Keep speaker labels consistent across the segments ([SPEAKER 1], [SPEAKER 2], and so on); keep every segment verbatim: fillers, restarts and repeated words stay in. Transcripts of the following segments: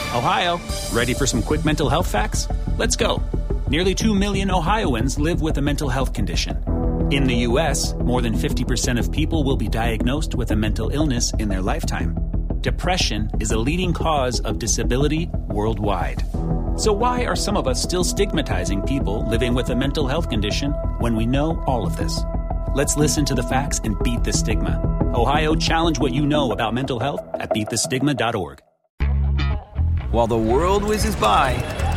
[SPEAKER 1] Ohio, ready for some quick mental health facts? Let's go. Nearly two million Ohioans live with a mental health condition. In the U S, more than fifty percent of people will be diagnosed with a mental illness in their lifetime. Depression is a leading cause of disability worldwide. So why are some of us still stigmatizing people living with a mental health condition when we know all of this? Let's listen to the facts and beat the stigma. Ohio, challenge what you know about mental health at beat the stigma dot org.
[SPEAKER 2] While the world whizzes by,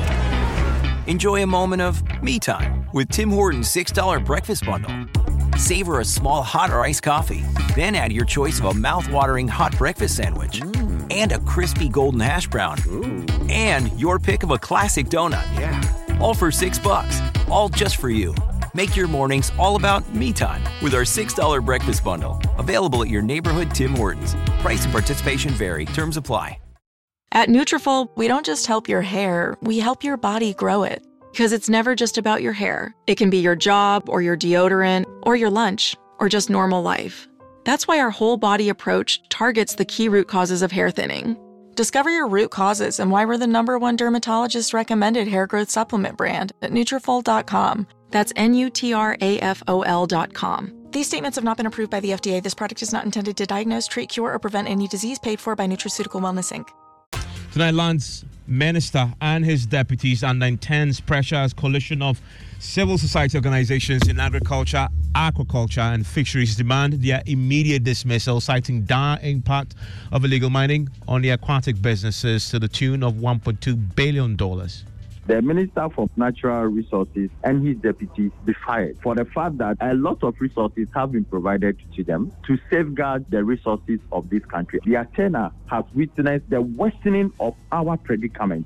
[SPEAKER 2] enjoy a moment of me time with Tim Hortons six dollar breakfast bundle. Savor a small hot or iced coffee, then add your choice of a mouth-watering hot breakfast sandwich mm. and a crispy golden hash brown. Ooh. And your pick of a classic donut.
[SPEAKER 3] Yeah.
[SPEAKER 2] All for six bucks, all just for you. Make your mornings all about me time with our six dollar breakfast bundle. Available at your neighborhood Tim Hortons. Price and participation vary. Terms apply.
[SPEAKER 4] At Nutrafol, we don't just help your hair, we help your body grow it. Because it's never just about your hair. It can be your job, or your deodorant, or your lunch, or just normal life. That's why our whole body approach targets the key root causes of hair thinning. Discover your root causes and why we're the number one dermatologist recommended hair growth supplement brand at Nutrafol dot com. That's N U T R A F O L dot com. These statements have not been approved by the F D A. This product is not intended to diagnose, treat, cure, or prevent any disease. Paid for by Nutraceutical Wellness, Incorporated.
[SPEAKER 5] Tonight, Lance Minister and his deputies under intense pressure as coalition of civil society organizations in agriculture, aquaculture and fisheries demand their immediate dismissal, citing dire impact of illegal mining on the aquatic businesses to the tune of one point two billion dollars.
[SPEAKER 6] The Minister for Natural Resources and his deputies be fired for the fact that a lot of resources have been provided to them to safeguard the resources of this country. Their tenure has witnessed the worsening of our predicament.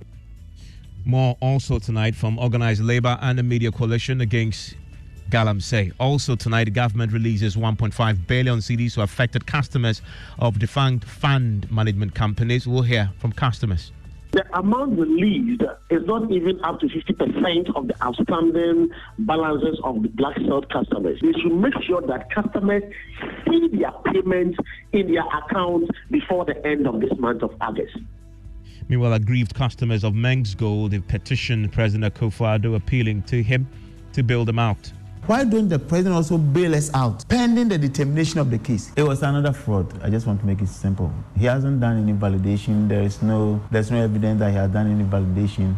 [SPEAKER 5] More also tonight from Organised Labour and the Media Coalition against Galamsey. Also tonight, the government releases one point five billion cedis to affected customers of defunct fund management companies. We'll hear from customers.
[SPEAKER 7] The amount released is not even up to fifty percent of the outstanding balances of the black sold customers. We should make sure that customers see their payments in their accounts before the end of this month of August.
[SPEAKER 5] Meanwhile, aggrieved customers of Mengs Gold have petitioned President Akufo-Addo, appealing to him to bail them out.
[SPEAKER 8] Why don't the president also bail us out pending the determination of the case? It was another fraud. I just want to make it simple. He hasn't done any validation. There is no, there's no evidence that he has done any validation.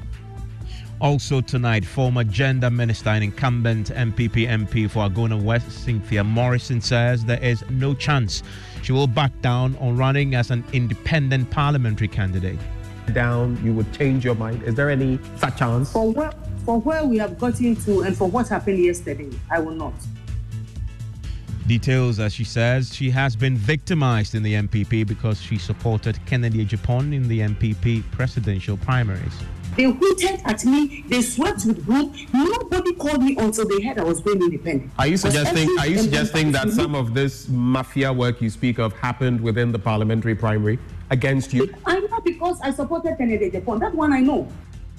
[SPEAKER 5] Also tonight, former gender minister and incumbent M P P M P for Agona West, Cynthia Morrison, says there is no chance she will back down on running as an independent parliamentary candidate.
[SPEAKER 3] Down, you would change your mind. Is there any such chance?
[SPEAKER 9] For where, for where we have gotten to and for what happened yesterday, I will not.
[SPEAKER 5] Details, as she says, she has been victimized in the M P P because she supported Kennedy Agyapong in the M P P presidential primaries.
[SPEAKER 9] They hooted at me, they swept with whom. Nobody called me until they heard I was going independent.
[SPEAKER 3] Are you suggesting are you suggesting that some of this mafia work you speak of happened within the parliamentary primary against you?
[SPEAKER 9] I know because I supported Kennedy Agyapong. That one I know.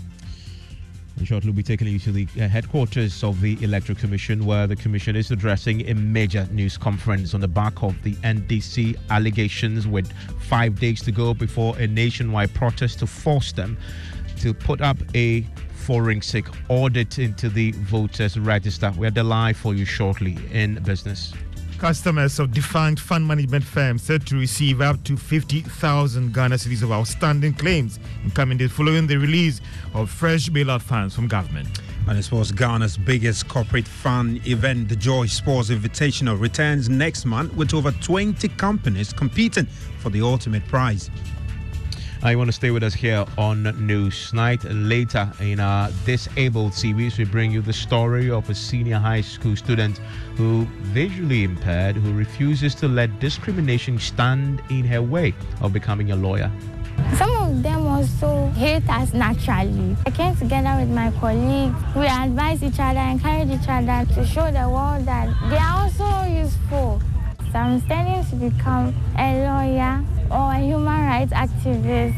[SPEAKER 5] And shortly we'll be taking you to the uh, headquarters of the Electoral Commission, where the Commission is addressing a major news conference on the back of the N D C allegations, with five days to go before a nationwide protest to force them to put up a forensic audit into the voters register. We have the live for you shortly in business.
[SPEAKER 10] Customers of defunct fund management firms said to receive up to fifty thousand Ghana cedis of outstanding claims in coming days following the release of fresh bailout funds from government.
[SPEAKER 11] And it was Ghana's biggest corporate fun event, the Joy Sports Invitational, returns next month with over twenty companies competing for the ultimate prize.
[SPEAKER 5] I want to stay with us here on Newsnight. Later in our Disabled series, we bring you the story of a senior high school student who visually impaired, who refuses to let discrimination stand in her way of becoming a lawyer.
[SPEAKER 12] Some of them also hate us naturally. I came together with my colleagues. We advise each other, encourage each other to show the world that they are also useful. So I'm studying to become a lawyer or a human rights activist.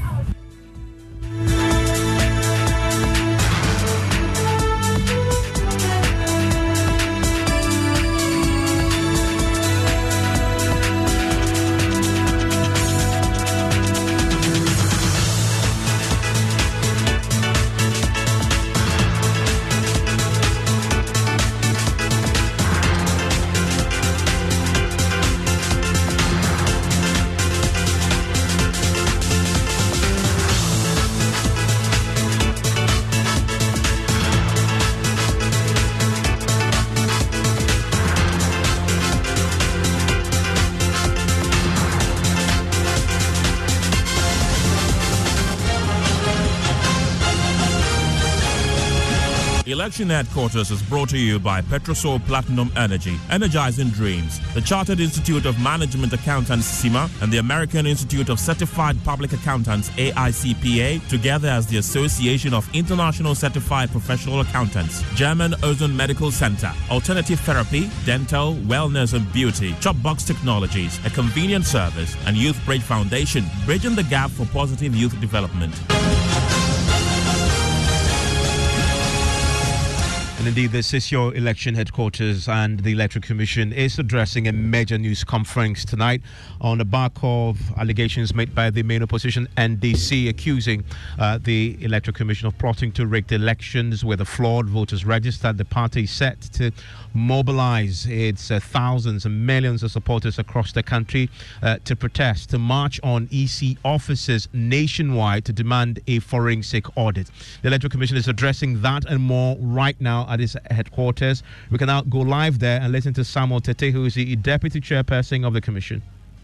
[SPEAKER 13] Election Headquarters is brought to you by Petrosol Platinum Energy, energizing dreams. The Chartered Institute of Management Accountants, C I M A, and the American Institute of Certified Public Accountants, A I C P A, together as the Association of International Certified Professional Accountants, German Ozone Medical Center, Alternative Therapy, Dental, Wellness and Beauty, Chopbox Technologies, a convenient service, and Youth Bridge Foundation, bridging the gap for positive youth development.
[SPEAKER 5] And indeed, this is your election headquarters, and the Electoral Commission is addressing a major news conference tonight on the back of allegations made by the main opposition N D C, accusing uh, the Electoral Commission of plotting to rig the elections with a flawed voters register. The party is set to mobilize its uh, thousands and millions of supporters across the country uh, to protest, to march on E C offices nationwide to demand a forensic audit. The Electoral Commission is addressing that and more right now at its headquarters. We can now go live there and listen to Samuel Tete, who is the Deputy Chairperson of the Commission.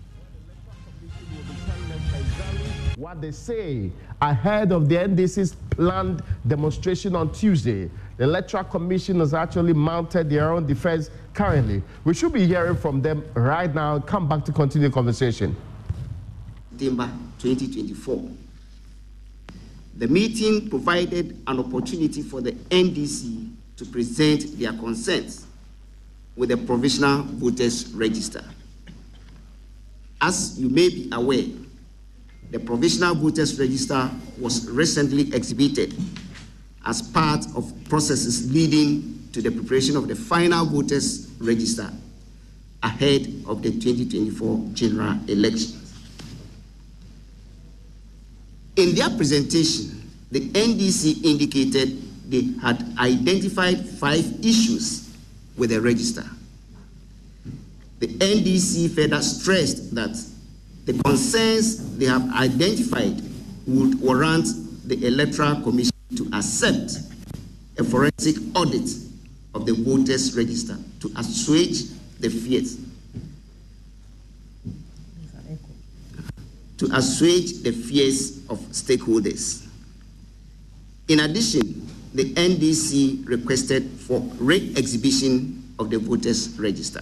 [SPEAKER 14] What they say ahead of the N D C's planned demonstration on Tuesday. The Electoral Commission has actually mounted their own defense currently. We should be hearing from them right now. Come back to continue the conversation.
[SPEAKER 15] December twenty twenty-four. The meeting provided an opportunity for the N D C to present their concerns with the Provisional Voters Register. As you may be aware, the Provisional Voters Register was recently exhibited as part of processes leading to the preparation of the final Voters Register ahead of the twenty twenty-four general elections. In their presentation, the N D C indicated they had identified five issues with the register. The N D C further stressed that the concerns they have identified would warrant the Electoral Commission to accept a forensic audit of the voters' register to assuage the fears. To assuage the fears of stakeholders. In addition, the N D C requested for re-exhibition of the voters' register.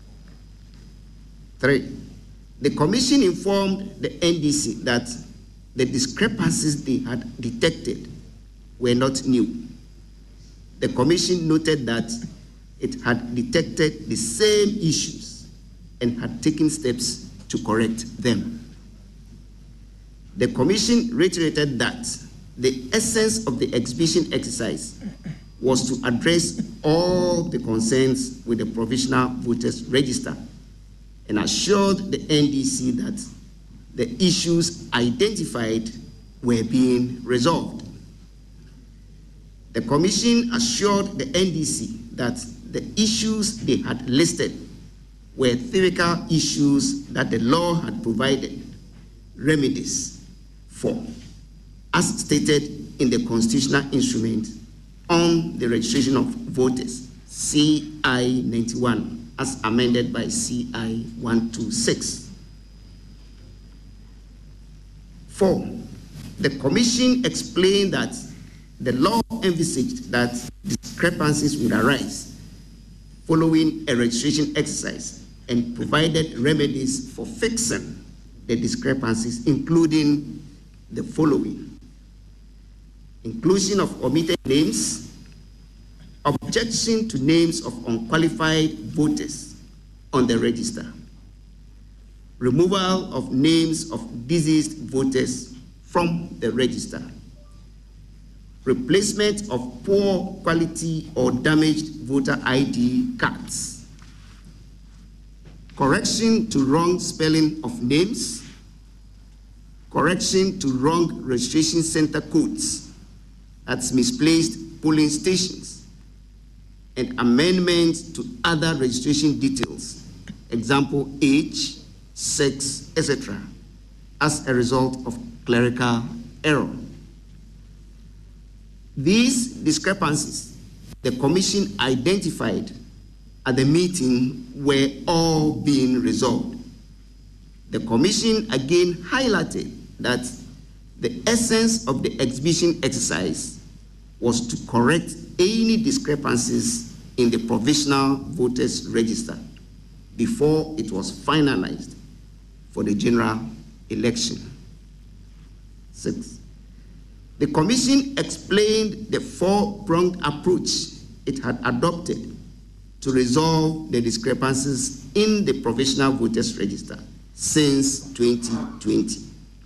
[SPEAKER 15] Three, the Commission informed the N D C that the discrepancies they had detected were not new. The Commission noted that it had detected the same issues and had taken steps to correct them. The Commission reiterated that the essence of the exhibition exercise was to address all the concerns with the Provisional Voters Register and assured the N D C that the issues identified were being resolved. The Commission assured the N D C that the issues they had listed were theoretical issues that the law had provided remedies for, as stated in the constitutional instrument on the registration of voters, C I ninety-one, as amended by C I one twenty-six. Four, the Commission explained that the law envisaged that discrepancies would arise following a registration exercise and provided remedies for fixing the discrepancies, including the following: inclusion of omitted names, objection to names of unqualified voters on the register, removal of names of deceased voters from the register, replacement of poor quality or damaged voter I D cards, correction to wrong spelling of names, correction to wrong registration center codes, that's misplaced polling stations, and amendments to other registration details, example age, sex, et cetera, as a result of clerical error. These discrepancies the Commission identified at the meeting were all being resolved. The Commission again highlighted that the essence of the exhibition exercise was to correct any discrepancies in the provisional voters register before it was finalized for the general election. Six, the Commission explained the four-pronged approach it had adopted to resolve the discrepancies in the provisional voters register since twenty twenty.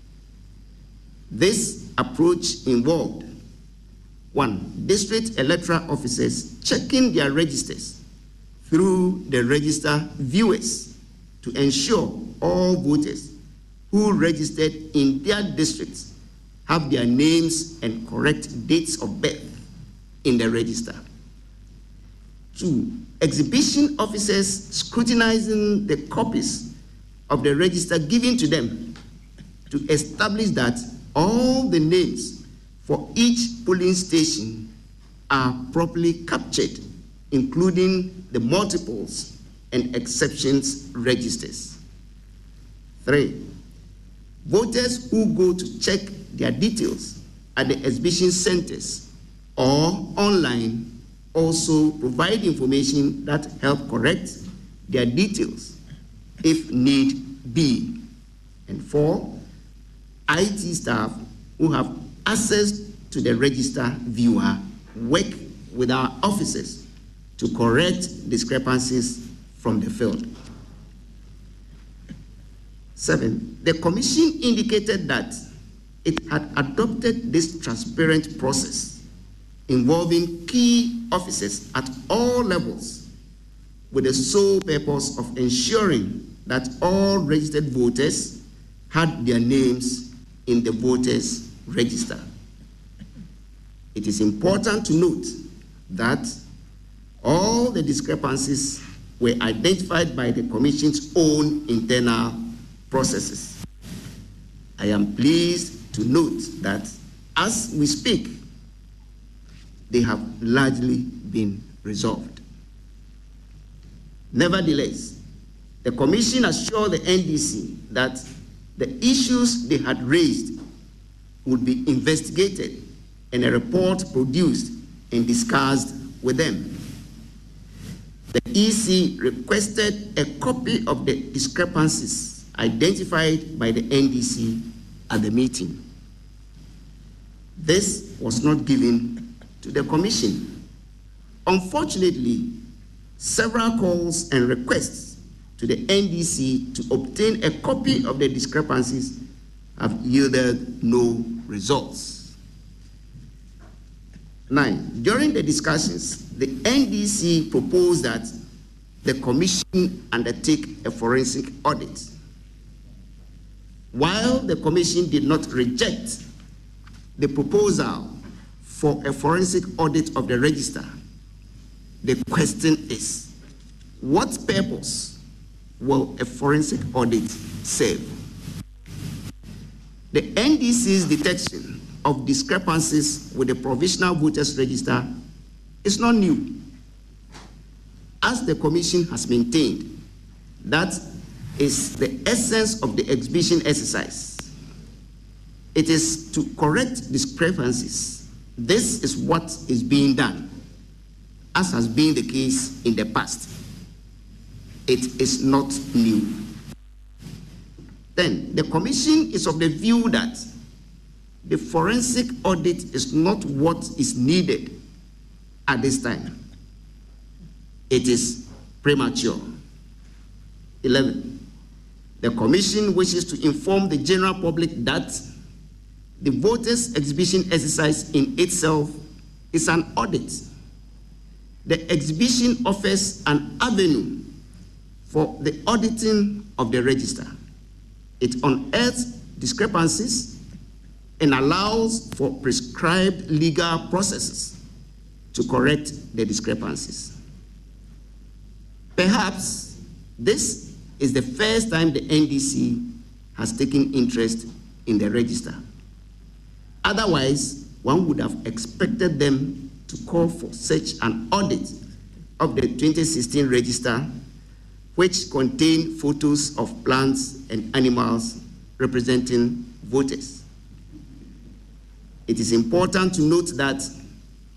[SPEAKER 15] This approach involved: one, district electoral officers checking their registers through the register viewers to ensure all voters who registered in their districts have their names and correct dates of birth in the register. Two, exhibition officers scrutinizing the copies of the register given to them to establish that all the names for each polling station are properly captured, including the multiples and exceptions registers. Three, voters who go to check their details at the exhibition centers or online also provide information that help correct their details if need be. And four, I T staff who have access to the register viewer work with our officers to correct discrepancies from the field. Seven, the Commission indicated that it had adopted this transparent process involving key officers at all levels with the sole purpose of ensuring that all registered voters had their names in the voters register. It is important to note that all the discrepancies were identified by the Commission's own internal processes. I am pleased to note that as we speak, they have largely been resolved. Nevertheless, the Commission assured the N D C that the issues they had raised would be investigated and a report produced and discussed with them. The E C requested a copy of the discrepancies identified by the N D C at the meeting. This was not given to the Commission. Unfortunately, several calls and requests to the N D C to obtain a copy of the discrepancies have yielded no results. Nine, during the discussions, the N D C proposed that the Commission undertake a forensic audit. While the Commission did not reject the proposal for a forensic audit of the register, the question is, what purpose will a forensic audit serve? The N D C's detection of discrepancies with the provisional voters register is not new. As the Commission has maintained, that is the essence of the exhibition exercise. It is to correct discrepancies. This is what is being done, as has been the case in the past. It is not new. Then, the Commission is of the view that the forensic audit is not what is needed at this time. It is premature. eleven. The Commission wishes to inform the general public that the voters' exhibition exercise in itself is an audit. The exhibition offers an avenue for the auditing of the register. It unearths discrepancies and allows for prescribed legal processes to correct the discrepancies. Perhaps this is the first time the N D C has taken interest in the register. Otherwise, one would have expected them to call for such an audit of the twenty sixteen register, which contained photos of plants and animals representing voters. It is important to note that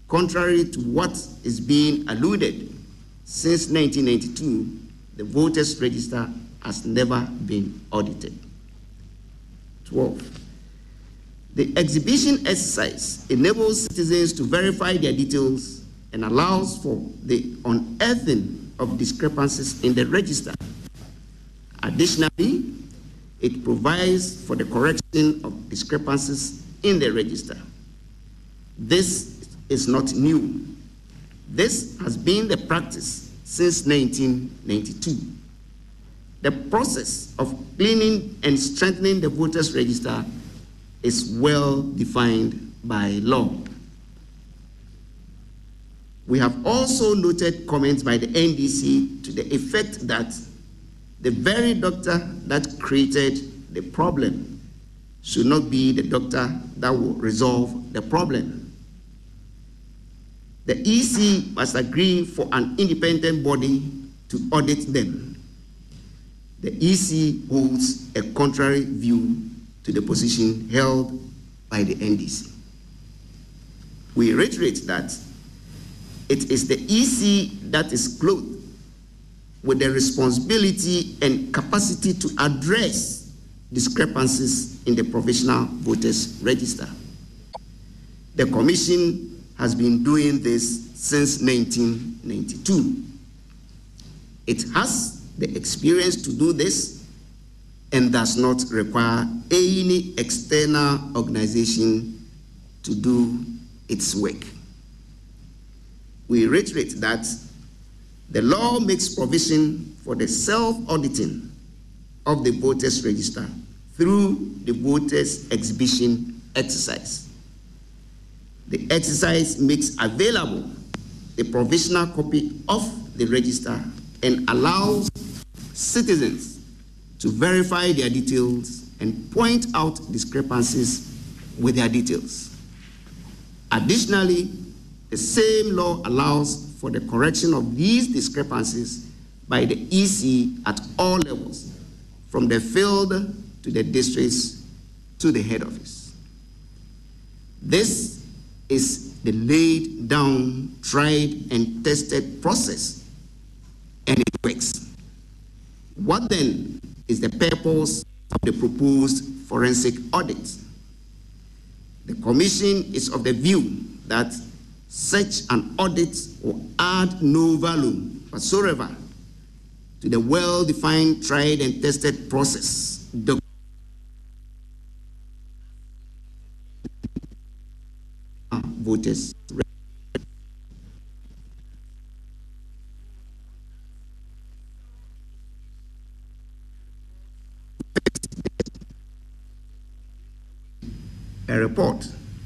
[SPEAKER 15] contrary to what is being alluded, since nineteen ninety-two, the voters' register has never been audited. twelve. The exhibition exercise enables citizens to verify their details and allows for the unearthing of discrepancies in the register. Additionally, it provides for the correction of discrepancies in the register. This is not new. This has been the practice since nineteen ninety-two. The process of cleaning and strengthening the voters' register is well defined by law. We have also noted comments by the N D C to the effect that the very doctor that created the problem should not be the doctor that will resolve the problem. The E C must agree for an independent body to audit them. The E C holds a contrary view to the position held by the N D C. We reiterate that it is the E C that is clothed with the responsibility and capacity to address discrepancies in the provisional voters register. The Commission has been doing this since nineteen ninety-two. It has the experience to do this and does not require any external organization to do its work. We reiterate that the law makes provision for the self-auditing of the voters' register through the voters' exhibition exercise. The exercise makes available a provisional copy of the register and allows citizens to verify their details and point out discrepancies with their details. Additionally, the same law allows for the correction of these discrepancies by the E C at all levels, from the field to the districts to the head office. This is the laid down, tried, and tested process, and it works. What then is the purpose of the proposed forensic audit? The Commission is of the view that such an audit will add no value whatsoever to the well-defined, tried, and tested process. The voters. A report.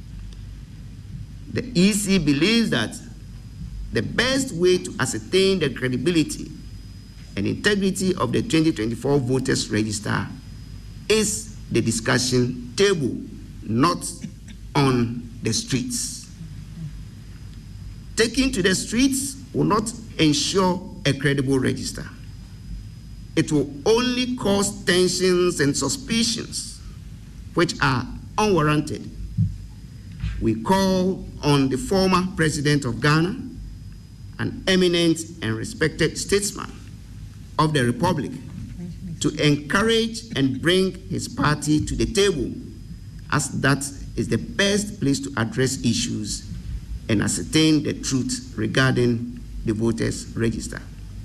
[SPEAKER 15] The E C believes that the best way to ascertain the credibility and integrity of the twenty twenty-four voters register is the discussion table, not on the streets. Taking to the streets will not ensure a credible register. It will only cause tensions and suspicions, which are unwarranted. We call on the former president of Ghana, an eminent and respected statesman of the Republic, to encourage and bring his party to the table, as that is the best place to address issues and ascertain the truth regarding the voters' register.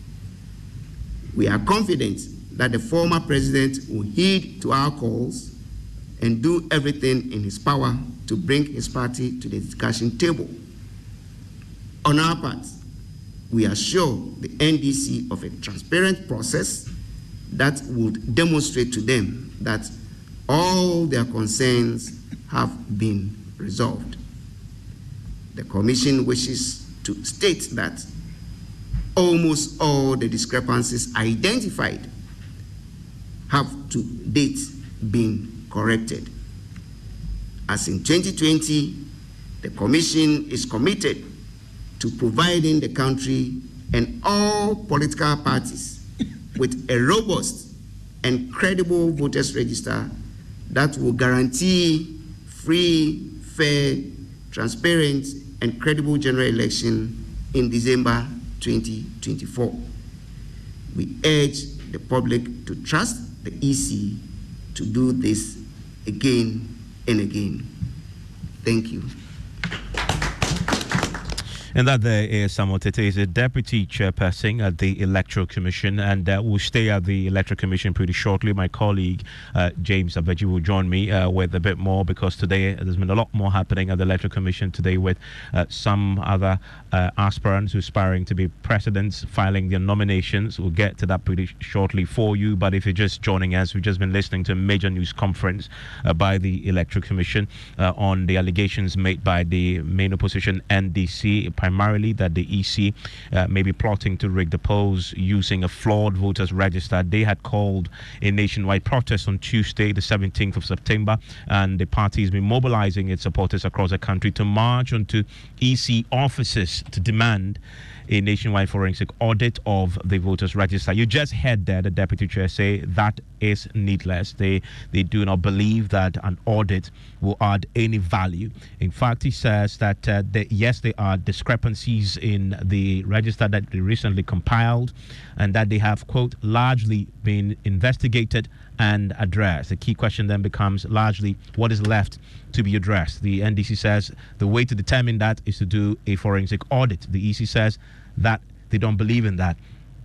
[SPEAKER 15] We are confident that the former president will heed to our calls and do everything in his power to bring his party to the discussion table. On our part, we assure the N D C of a transparent process that would demonstrate to them that all their concerns have been resolved. The Commission wishes to state that almost all the discrepancies identified have to date been corrected. As in twenty twenty, the Commission is committed to providing the country and all political parties with a robust and credible voters register that will guarantee free, fair, transparent, and credible general election in December twenty twenty-four. We urge the public to trust the E C to do this again and again. Thank you.
[SPEAKER 5] And that there is Samuel Tetteh, is a deputy chairperson at the Electoral Commission, and uh, we'll stay at the Electoral Commission pretty shortly. My colleague uh, James Abeji will join me uh, with a bit more, because today there's been a lot more happening at the Electoral Commission today, with uh, some other uh, aspirants aspiring to be presidents filing their nominations. We'll get to that pretty shortly for you. But if you're just joining us, we've just been listening to a major news conference uh, by the Electoral Commission uh, on the allegations made by the main opposition N D C, primarily that the E C uh, may be plotting to rig the polls using a flawed voters register. They had called a nationwide protest on Tuesday, the seventeenth of September, and the party has been mobilizing its supporters across the country to march onto E C offices to demand a nationwide forensic audit of the voters register. You just heard there the deputy chair say that is needless. They they do not believe that an audit will add any value. In fact, he says that uh, the, yes, there are discrepancies in the register that they recently compiled, and that they have, quote, largely been investigated and addressed. The key question then becomes largely what is left to be addressed. The N D C says the way to determine that is to do a forensic audit. The E C says that they don't believe in that.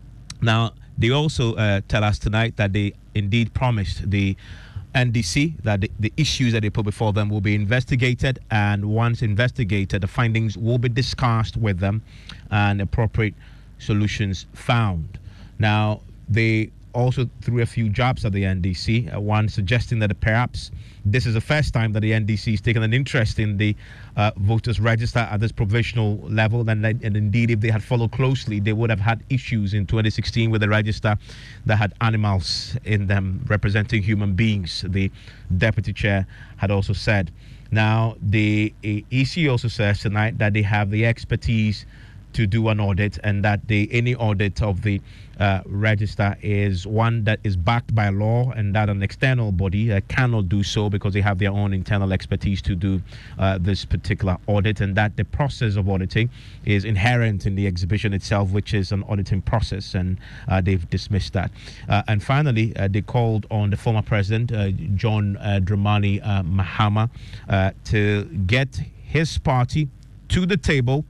[SPEAKER 5] Now, they also uh, tell us tonight that they indeed promised the N D C that the, the issues that they put before them will be investigated, and once investigated, the findings will be discussed with them and appropriate solutions found. Now, they also threw a few jabs at the N D C, uh, one suggesting that perhaps this is the first time that the N D C has taken an interest in the uh, voters register at this provisional level, and, and indeed if they had followed closely, they would have had issues in twenty sixteen with the register that had animals in them representing human beings, the deputy chair had also said. Now, the E C also says tonight that they have the expertise to do an audit, and that the any audit of the uh, register is one that is backed by law, and that an external body uh, cannot do so because they have their own internal expertise to do uh, this particular audit, and that the process of auditing is inherent in the exhibition itself, which is an auditing process, and uh, they've dismissed that. Uh, and finally, uh, they called on the former president, uh, John uh, Dramani uh, Mahama, uh, to get his party to the table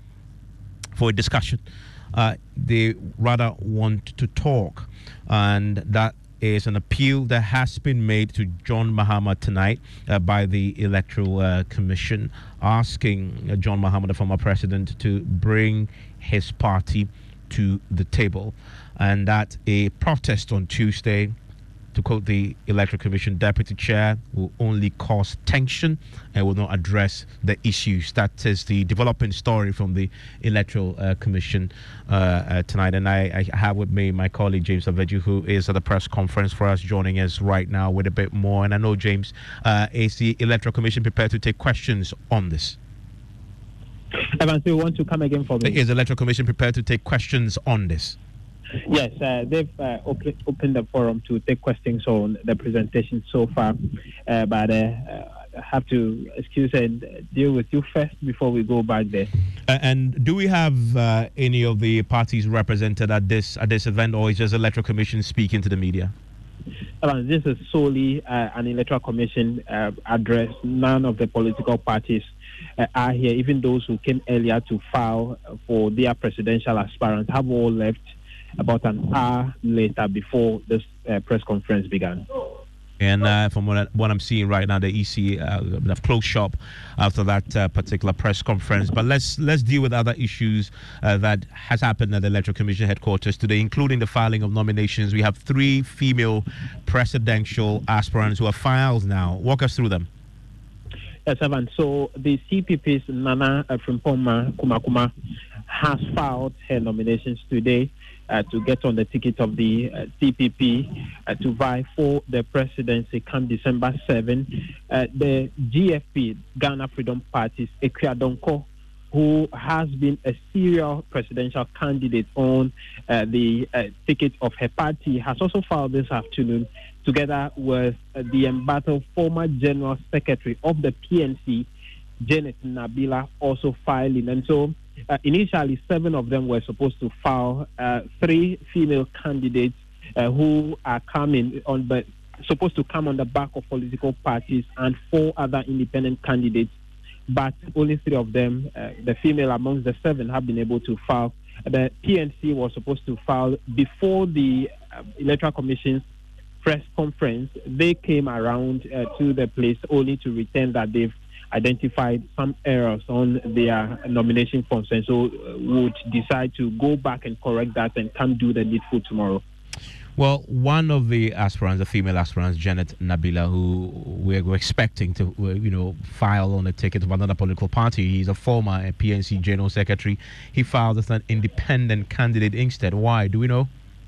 [SPEAKER 5] for a discussion. Uh, they rather want to talk, and that is an appeal that has been made to John Mahama tonight uh, by the Electoral uh, Commission, asking uh, John Mahama, the former president, to bring his party to the table, and that a protest on Tuesday, to quote the Electoral Commission deputy chair, will only cause tension and will not address the issues. That is the developing story from the Electoral uh, Commission uh, uh, tonight. And I, I have with me my colleague James Abeji, who is at the press conference for us, joining us right now with a bit more. And I know, James, uh, is the Electoral Commission prepared to take questions on this?
[SPEAKER 16] Evans, do you want to come again for me?
[SPEAKER 5] Is the Electoral Commission prepared to take questions on this?
[SPEAKER 16] Yes, uh, they've uh, op- opened the forum to take questions on the presentation so far, uh, but uh, I have to excuse and deal with you first before we go back there.
[SPEAKER 5] Uh, and do we have uh, any of the parties represented at this at this event, or is just the Electoral Commission speaking to the media?
[SPEAKER 16] Uh, this is solely uh, an Electoral Commission uh, address. None of the political parties uh, are here. Even those who came earlier to file for their presidential aspirants have all left about an hour later before this uh, press conference began.
[SPEAKER 5] And uh, from what, I, what I'm seeing right now, the E C uh, have closed shop after that uh, particular press conference. But let's let's deal with other issues uh, that has happened at the Electoral Commission headquarters today, including the filing of nominations. We have three female presidential aspirants who are filed now. Walk us through them.
[SPEAKER 16] Yes, Evan. So the C P P's Nana Frimpongman Kumakuma has filed her nominations today Uh, to get on the ticket of the uh, C P P uh, to vie for the presidency come December seventh. Uh, the G F P, Ghana Freedom Party's Ekua Donko, who has been a serial presidential candidate on uh, the uh, ticket of her party, has also filed this afternoon together with uh, the embattled former General Secretary of the P N C, Janet Nabila also filing. And so uh, initially, seven of them were supposed to file. Uh, three female candidates uh, who are coming on the supposed to come on the back of political parties, and four other independent candidates. But only three of them, uh, the female amongst the seven, have been able to file. The P N C was supposed to file before the uh, Electoral Commission's press conference. They came around uh, to the place only to return that they've identified some errors on their nomination forms, and so uh, would decide to go back and correct that and come do the needful tomorrow.
[SPEAKER 5] Well, one of the aspirants, the female aspirants, Janet Nabila, who we're expecting to, you know, file on a ticket of another political party. He's a former P N C General Secretary. He filed as an independent candidate instead. Why? Do we know?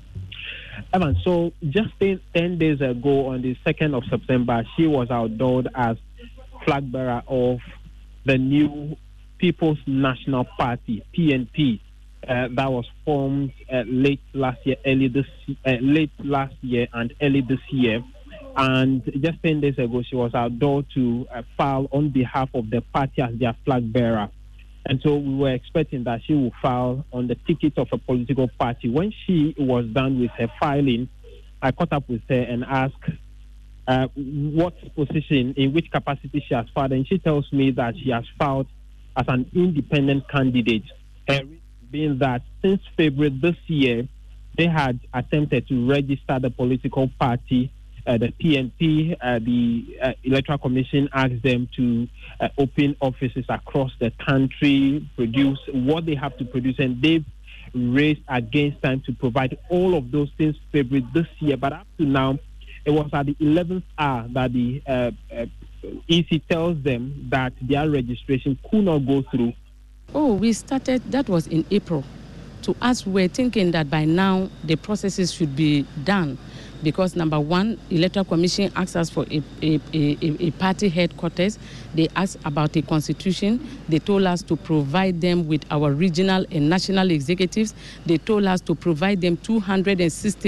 [SPEAKER 16] Evan, so just ten days ago, on the second of September, she was outdoored as flag bearer of the new People's National Party, P N P. Uh, that was formed uh, late last year, early this uh, late last year, and early this year. And just ten days ago, she was outdoors to uh, file on behalf of the party as their flag bearer. And so we were expecting that she would file on the ticket of a political party. When she was done with her filing, I caught up with her and asked uh, what position, in which capacity she has filed. And she tells me that she has filed as an independent candidate. Uh, being that since February this year, they had attempted to register the political party, uh, the P N P. Uh, the uh, Electoral Commission asked them to uh, open offices across the country, produce what they have to produce, and they've raised against time to provide all of those things February this year. But up to now, it was at the eleventh hour that the uh, uh, E C tells them that their registration could not go through.
[SPEAKER 17] Oh, we started, that was in April. To us, we're thinking that by now the processes should be done because, number one, Electoral Commission asked us for a, a, a, a party headquarters. They asked about a constitution. They told us to provide them with our regional and national executives. They told us to provide them two hundred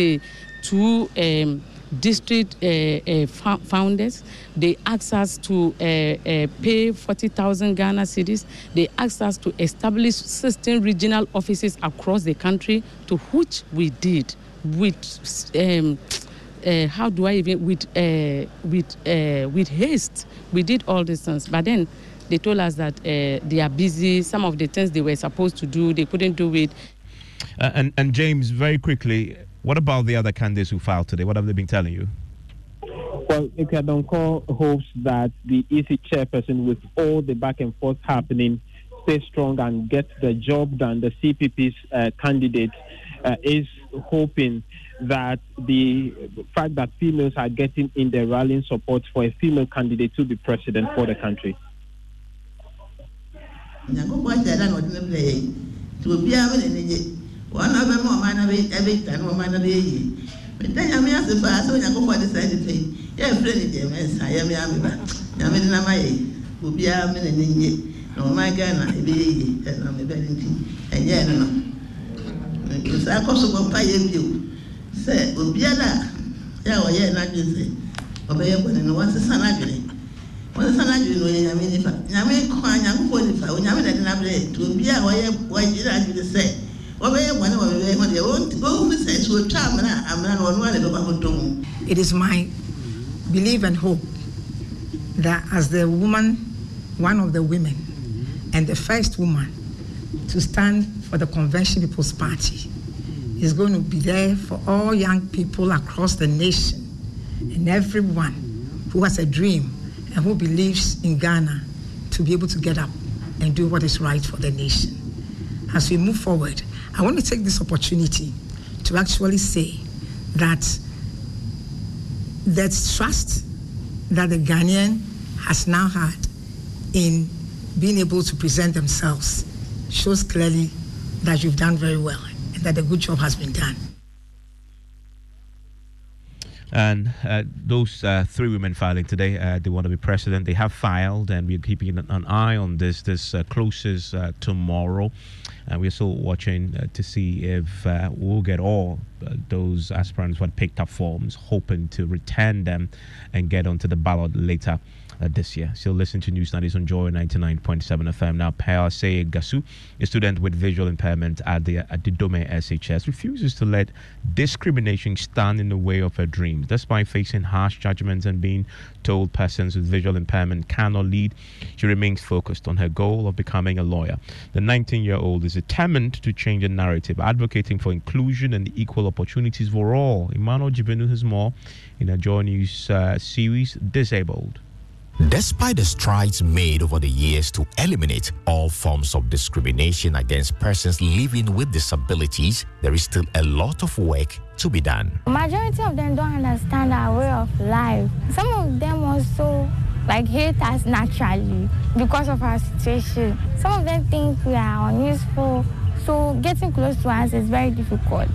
[SPEAKER 17] sixty-two um, district uh, uh, founders. They asked us to uh, uh, pay forty thousand Ghana cedis. They asked us to establish sixteen regional offices across the country, to which we did with, um, uh, how do I even, with, uh, with, uh, with haste. We did all these things. But then they told us that uh, they are busy. Some of the things they were supposed to do, they couldn't do it.
[SPEAKER 5] Uh, and, and James, very quickly, what about the other candidates who filed today? What have they been telling you?
[SPEAKER 16] Well, Ikeadonko hopes that the E C chairperson, with all the back and forth happening, stay strong and get the job done. The C P P's uh, candidate uh, is hoping that the fact that females are getting in the rallying support for a female candidate to be president for the country.
[SPEAKER 18] One of them, man, every time, woman of the year. But then I mean, as the fast, when I go for the side of the yeah, friendly James, I am Yamina, Yamina, who be a minute in ye, no, my Ghana, be and I'm a very and yeah, no. Because I also pay you. Say, Ubiana, yeah, or yeah, not you say, obey when once a son agree. Once a son agree, I mean, if I mean, I'm going to when I'm in a to be a way, why did I say?
[SPEAKER 19] It is my belief and hope that as the woman, one of the women, and the first woman to stand for the Convention People's Party, is going to be there for all young people across the nation and everyone who has a dream and who believes in Ghana to be able to get up and do what is right for the nation. As we move forward, I want to take this opportunity to actually say that that trust that the Ghanaian has now had in being able to present themselves shows clearly that you've done very well and that a good job has been done.
[SPEAKER 5] And uh, those uh, three women filing today, uh, they want to be president. They have filed, and we're keeping an, an eye on this. This uh, closes uh, tomorrow. And we're still watching uh, to see if uh, we'll get all uh, those aspirants who had picked up forms, hoping to return them and get onto the ballot later uh, this year. Still listen to News Studies on Joy ninety-nine point seven F M. Now, Pease Gasu, a student with visual impairment at the at the Dome S H S, refuses to let discrimination stand in the way of her dreams. Despite facing harsh judgments and being told persons with visual impairment cannot lead, she remains focused on her goal of becoming a lawyer. The nineteen-year-old is determined to change the narrative, advocating for inclusion and equal opportunities for all. Emmanuel Jibenu has more in a Joy News uh, series, Disabled.
[SPEAKER 20] Despite the strides made over the years to eliminate all forms of discrimination against persons living with disabilities, there is still a lot of work to be done.
[SPEAKER 12] Majority of them don't understand our way of life. Some of them also like hate us naturally because of our situation. Some of them think we are unuseful, so getting close to us is very difficult.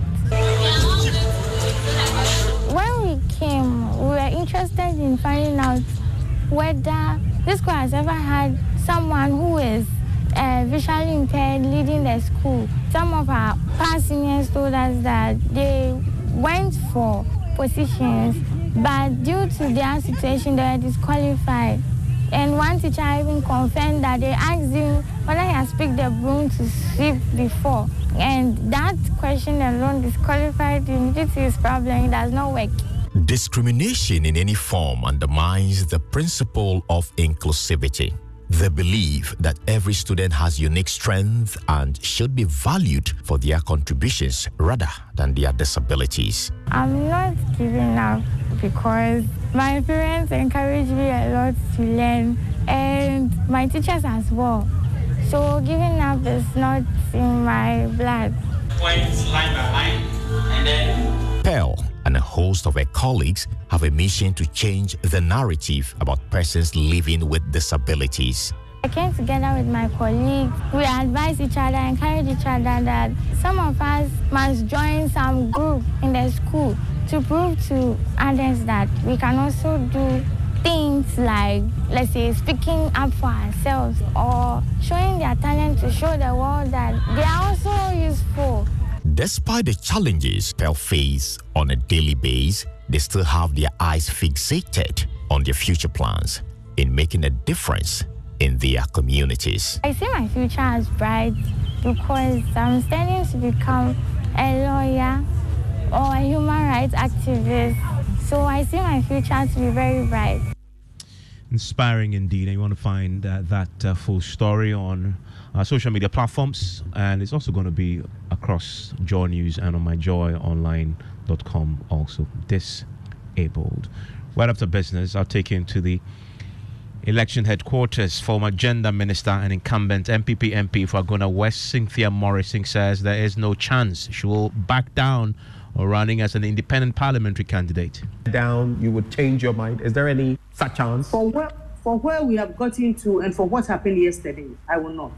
[SPEAKER 12] When we came, we were interested in finding out whether this school has ever had someone who is uh, visually impaired leading the school. Some of our past seniors told us that they went for positions, but due to their situation, they were disqualified. And one teacher even confirmed that they asked him whether he has picked the broom to sweep before. And that question alone disqualified him due to his problem. It does not work.
[SPEAKER 20] Discrimination in any form undermines the principle of inclusivity. The belief that every student has unique strength and should be valued for their contributions rather than their disabilities.
[SPEAKER 12] I'm not giving up because my parents encourage me a lot to learn and my teachers as well. So giving up is not in my blood.
[SPEAKER 21] Points line by line and then...
[SPEAKER 20] Pearl and a host of her colleagues have a mission to change the narrative about persons living with disabilities.
[SPEAKER 12] I came together with my colleagues. We advise each other, encourage each other that some of us must join some group in the school to prove to others that we can also do things like, let's say, speaking up for ourselves or showing their talent to show the world that they are also useful.
[SPEAKER 20] Despite the challenges Pearl face on a daily basis, they still have their eyes fixated on their future plans in making a difference in their communities.
[SPEAKER 12] I see my future as bright because I'm studying to become a lawyer or a human rights activist. So I see my future to be very bright.
[SPEAKER 5] Inspiring indeed. And you want to find uh, that uh, full story on uh, social media platforms, and it's also going to be across Joy News and on my joy online dot com also. Disabled. Right after business, I'll take you into the election headquarters. Former gender minister and incumbent M P P M P for Agona West, Cynthia Morrison, says there is no chance she will back down or running as an independent parliamentary candidate.
[SPEAKER 3] Down, you would change your mind. Is there any such chance?
[SPEAKER 9] For where, for where we have gotten to and for what happened yesterday, I will not.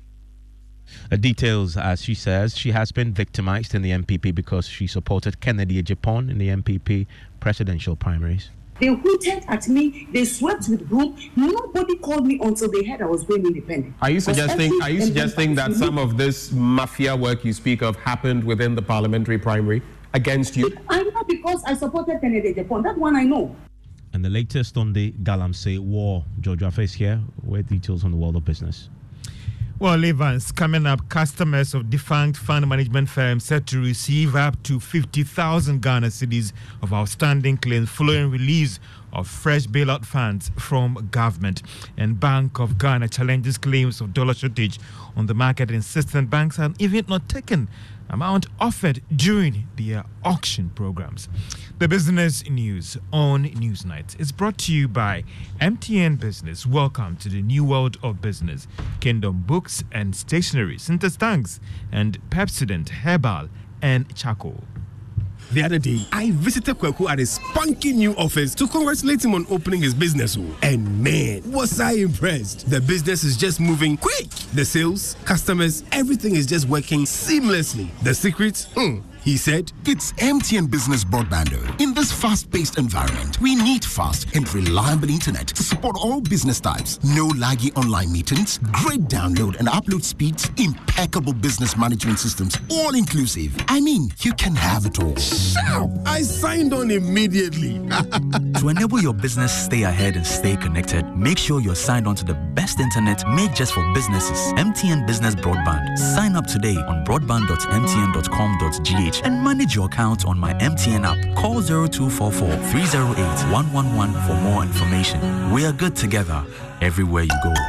[SPEAKER 5] The details, as she says, she has been victimized in the M P P because she supported Kennedy Agyapong in the M P P presidential primaries.
[SPEAKER 9] They hooted at me, they swept with broom. Nobody called me until they heard I was going independent.
[SPEAKER 3] Are you suggesting are you suggesting that some of this mafia work you speak of happened within the parliamentary primary against you?
[SPEAKER 9] I know because I supported Kennedy Agyapong. That one I know.
[SPEAKER 5] And the latest on the Galamsey war. George Rafa is here with details on the world of business.
[SPEAKER 10] Well, Evans, coming up, customers of defunct fund management firms set to receive up to fifty thousand Ghana cedis of outstanding claims following release of fresh bailout funds from government. And Bank of Ghana challenges claims of dollar shortage on the market, insisting banks have even not taken amount offered during their auction programs. The business news on Newsnight is brought to you by M T N Business. Welcome to the new world of business. Kingdom Books and Stationery, Sinterstangs, and Pepsodent Herbal and Charcoal.
[SPEAKER 22] The other day, I visited Kweku at his spunky new office to congratulate him on opening his business. And man, was I impressed. The business is just moving quick. The sales, customers, everything is just working seamlessly. The secret? Hmm.
[SPEAKER 1] He said, it's M T N Business Broadband. In this fast-paced environment, we need fast and reliable internet to support all business types. No laggy online meetings, great download and upload speeds, impeccable business management systems, all inclusive. I mean, you can have it all.
[SPEAKER 22] Shout! I signed on immediately.
[SPEAKER 2] To enable your business stay ahead and stay connected, make sure you're signed on to the best internet made just for businesses. M T N Business Broadband. Sign up today on broadband dot m t n dot com dot g h and manage your account on my M T N app. Call zero two four four, three zero eight, one one one for more information. We are good together everywhere you go.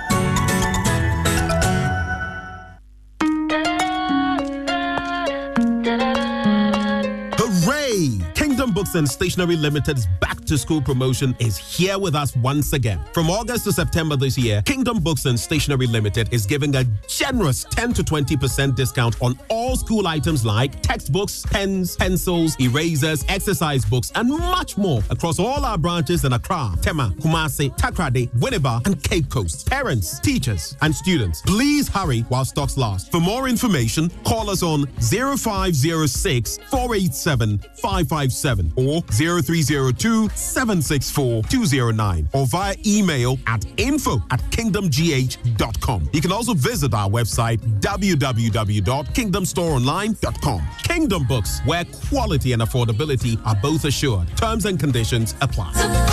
[SPEAKER 23] Hooray! Kingdom Books and Stationery Limited's back to school promotion is here with us once again. From August to September this year, Kingdom Books and Stationery Limited is giving a generous ten to twenty percent discount on all school items like textbooks, pens, pencils, erasers, exercise books, and much more across all our branches in Accra, Tema, Kumasi, Takrade, Winneba, and Cape Coast. Parents, teachers, and students, please hurry while stocks last. For more information, call us on zero five zero six, four eight seven, five five seven or zero three zero two, seven six four, two zero nine or via email at info at kingdom g h dot com. You can also visit our website w w w dot kingdom store online dot com. Kingdom Books, where quality and affordability are both assured. Terms and conditions apply.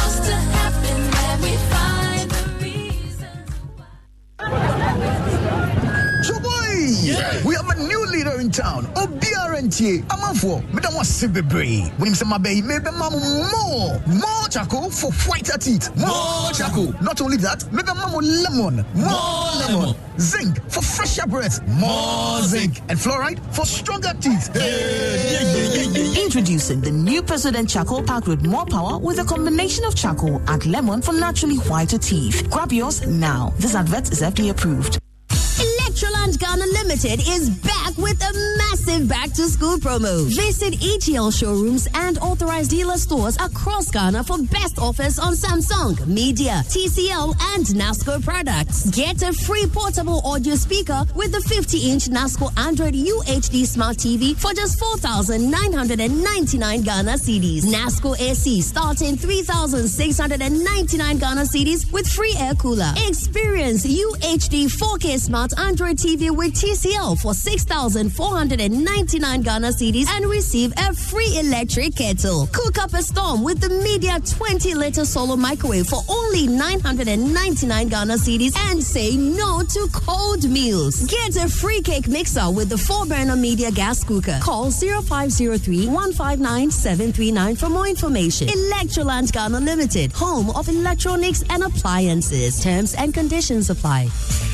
[SPEAKER 24] Yeah. We have a new leader in town. O B R N T. Amanfo, me don't want to see baby. When him say my baby, maybe mamu more, more charcoal for whiter teeth. More, more charcoal. Not only that, maybe mamu lemon, more, more lemon. lemon. Zinc for fresher breath. More zinc. And fluoride for stronger teeth. Hey. Yeah, yeah, yeah, yeah.
[SPEAKER 25] Introducing the new President Charcoal packed with more power with a combination of charcoal and lemon for naturally whiter teeth. Grab yours now. This advert is F D A approved.
[SPEAKER 26] Electroland Ghana Limited is back with a massive back-to-school promo. Visit E T L showrooms and authorized dealer stores across Ghana for best offers on Samsung, Media, T C L, and NASCO products. Get a free portable audio speaker with the fifty-inch NASCO Android U H D Smart T V for just four thousand nine hundred ninety-nine Ghana cedis. NASCO A C starting three thousand six hundred ninety-nine Ghana cedis with free air cooler. Experience U H D four K Smart Android T V with T C L for six thousand four hundred ninety-nine Ghana cedis and receive a free electric kettle. Cook up a storm with the Media twenty liter solo microwave for only nine hundred ninety-nine Ghana cedis and say no to cold meals. Get a free cake mixer with the four burner Media gas cooker. Call zero five zero three, one five nine, seven three nine for more information. Electroland Ghana Limited, home of electronics and appliances. Terms and conditions apply.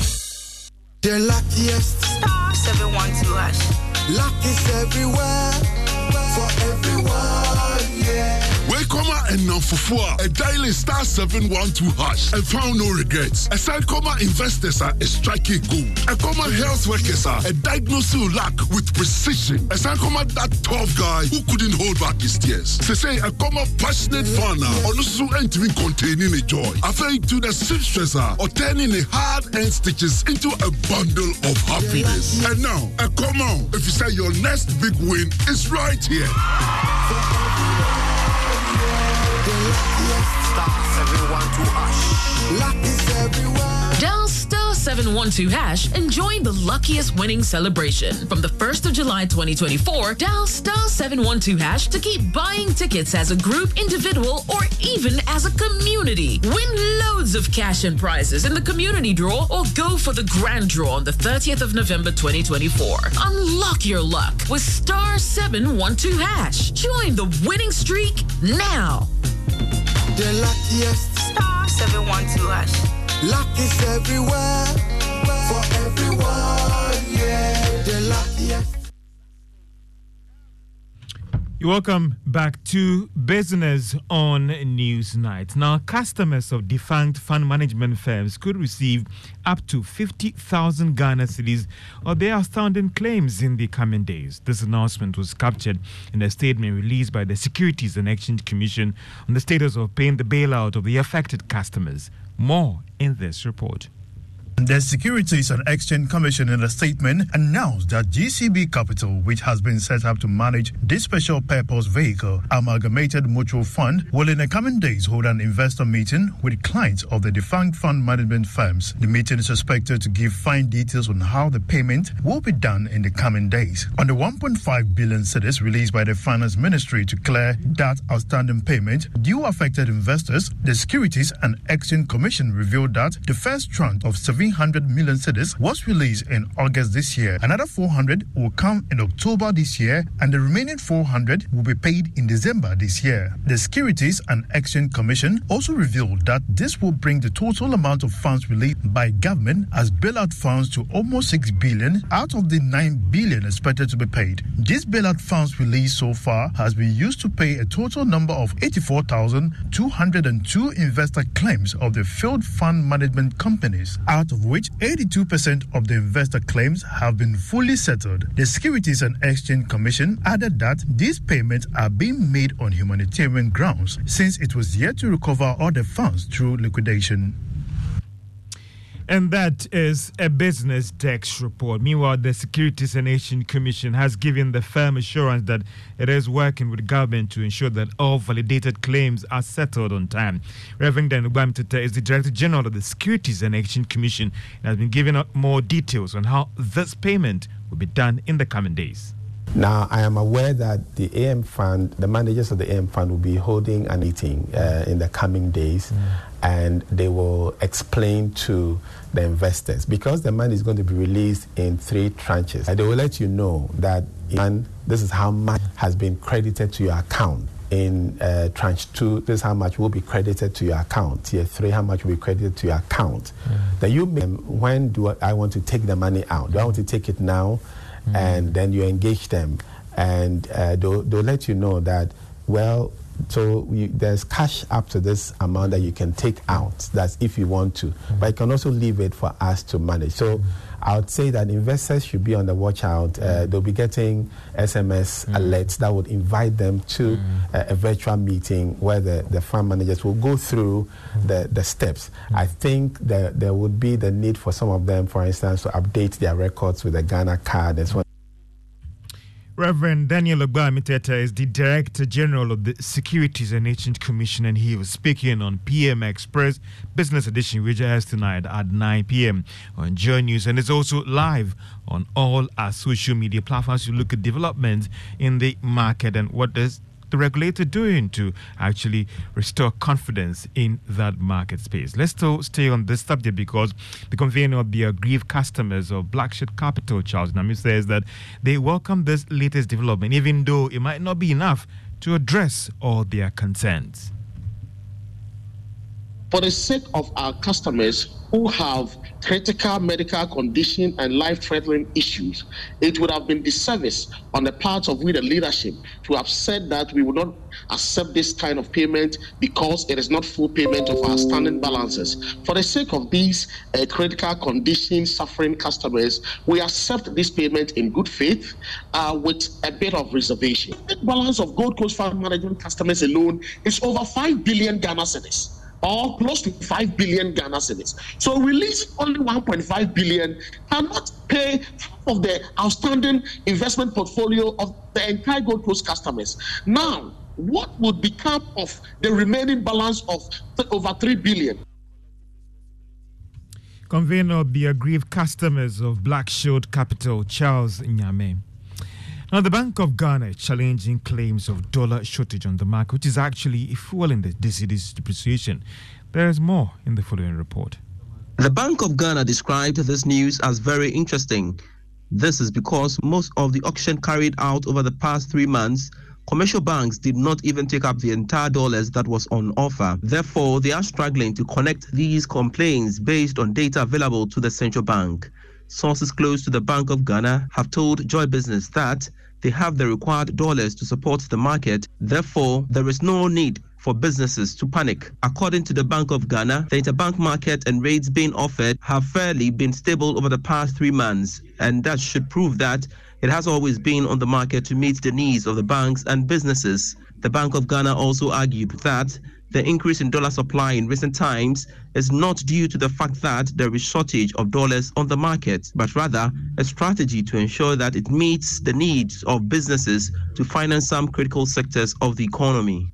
[SPEAKER 27] The luckiest star seven one two hash. Luck is everywhere for everyone, yeah.
[SPEAKER 28] Welcome and now for four. A dial star seven one two hash and found no regrets. A side comma investors are a striking goal. A comma health workers are a diagnosing luck with precision. A side comma that tough guy who couldn't hold back his tears. They say a comma passionate fan or also entering containing a joy. After to the seamstresser or turning a hard end stitches into a bundle of happiness. And now a comma if you say your next big win is right here.
[SPEAKER 29] Dial star seven one two hash and join the luckiest winning celebration. From the first of July twenty twenty-four, dial star seven one two hash to keep buying tickets as a group, individual, or even as a community. Win loads of cash and prizes in the community draw or go for the grand draw on the thirtieth of November twenty twenty-four. Unlock your luck with star seven one two hash. Join the winning streak now.
[SPEAKER 27] The luckiest star seven one two hash. Luck is everywhere for everyone, yeah. The luckiest.
[SPEAKER 10] You're welcome back to Business on Newsnight. Now, customers of defunct fund management firms could receive up to fifty thousand Ghana cedis of their outstanding claims in the coming days. This announcement was captured in a statement released by the Securities and Exchange Commission on the status of paying the bailout of the affected customers. More in this report.
[SPEAKER 4] The Securities and Exchange Commission in a statement announced that G C B Capital, which has been set up to manage this special purpose vehicle, Amalgamated Mutual Fund, will in the coming days hold an investor meeting with clients of the defunct fund management firms. The meeting is expected to give fine details on how the payment will be done in the coming days. On the one point five billion cedis released by the Finance Ministry to clear that outstanding payment due affected investors, the Securities and Exchange Commission revealed that the first tranche of seven hundred million cedis was released in August this year. Another four hundred will come in October this year, and the remaining four hundred will be paid in December this year. The Securities and Exchange Commission also revealed that this will bring the total amount of funds released by government as bailout funds to almost six billion out of the nine billion expected to be paid. This bailout funds released so far has been used to pay a total number of eighty-four thousand two hundred two investor claims of the failed fund management companies, out of which eighty-two percent of the investor claims have been fully settled. The Securities and Exchange Commission added that these payments are being made on humanitarian grounds since it was yet to recover all the funds through liquidation.
[SPEAKER 10] And that is a business desk report. Meanwhile, the Securities and Exchange Commission has given the firm assurance that it is working with government to ensure that all validated claims are settled on time. Reverend Dan Ubamtete is the Director General of the Securities and Exchange Commission and has been giving up more details on how this payment will be done in the coming days.
[SPEAKER 6] Now, I am aware that the A M Fund, the managers of the A M Fund will be holding a meeting uh, in the coming days, mm. and they will explain to the investors, because the money is going to be released in three tranches. And they will let you know that in, this is how much has been credited to your account. In uh, tranche two, this is how much will be credited to your account. Tier three, how much will be credited to your account. Mm. Then you, when do I want to take the money out? Do I want to take it now? Mm. And then you engage them, and uh, they'll, they'll let you know that, well, so you, there's cash up to this amount that you can take out. That's if you want to. Mm. But you can also leave it for us to manage. So mm. I would say that investors should be on the watch out. Uh, they'll be getting S M S mm. alerts that would invite them to mm. uh, a virtual meeting where the, the fund managers will go through mm. the, the steps. Mm. I think that there would be the need for some of them, for instance, to update their records with a Ghana card and so on.
[SPEAKER 10] Reverend Daniel Ogbamiteta is the Director General of the Securities and Exchange Commission, and he was speaking on P M Express Business Edition, which airs tonight at nine p.m. on Joy News, and it's also live on all our social media platforms. You look at developments in the market and what does the regulator doing to actually restore confidence in that market space. Let's still stay on this subject because the convener of the aggrieved customers of Blackshed Capital, Charles Nami, says that they welcome this latest development, even though it might not be enough to address all their concerns.
[SPEAKER 7] For the sake of our customers who have critical medical condition and life-threatening issues, it would have been disservice on the part of we the leadership to have said that we would not accept this kind of payment because it is not full payment of our standing balances. For the sake of these uh, critical condition suffering customers, we accept this payment in good faith uh, with a bit of reservation. The balance of Gold Coast Fund Management customers alone is over five billion Ghana cedis, or close to five billion Ghana cedis. So releasing only one point five billion cannot pay half of the outstanding investment portfolio of the entire Gold Coast customers. Now, what would become of the remaining balance of th- over three billion?
[SPEAKER 10] Convener of the aggrieved customers of Blackshed Capital, Charles Nyame. Now, the Bank of Ghana is challenging claims of dollar shortage on the market, which is actually fueling the cedi's depreciation. There is more in the following report.
[SPEAKER 8] The Bank of Ghana described this news as very interesting. This is because most of the auction carried out over the past three months, commercial banks did not even take up the entire dollars that was on offer. Therefore, they are struggling to connect these complaints based on data available to the central bank. Sources close to the Bank of Ghana have told Joy Business that they have the required dollars to support the market. Therefore, there is no need for businesses to panic. According to the Bank of Ghana, the interbank market and rates being offered have fairly been stable over the past three months, and that should prove that it has always been on the market to meet the needs of the banks and businesses. The Bank of Ghana also argued that The increase in dollar supply in recent times is not due to the fact that there is shortage of dollars on the market, but rather a strategy to ensure that it meets the needs of businesses to finance some critical sectors of the economy.